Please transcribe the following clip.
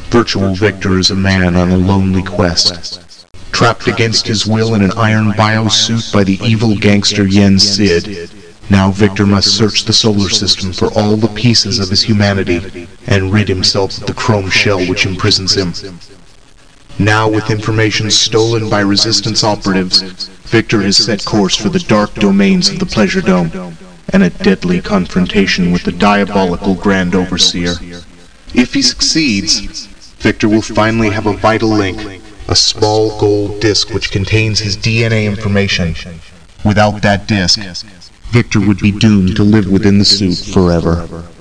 Virtual Victor is a man on a lonely quest. Trapped against his will in an iron biosuit by the evil gangster Yen Sid, now Victor must search the solar system for all the pieces of his humanity and rid himself of the chrome shell which imprisons him. Now, with information stolen by Resistance operatives, Victor has set course for the dark domains of the Pleasure Dome and a deadly confrontation with the diabolical Grand Overseer. If he succeeds, Victor will finally have a vital link, a small gold disc which contains his DNA information. Without that disc, Victor would be doomed to live within the suit forever.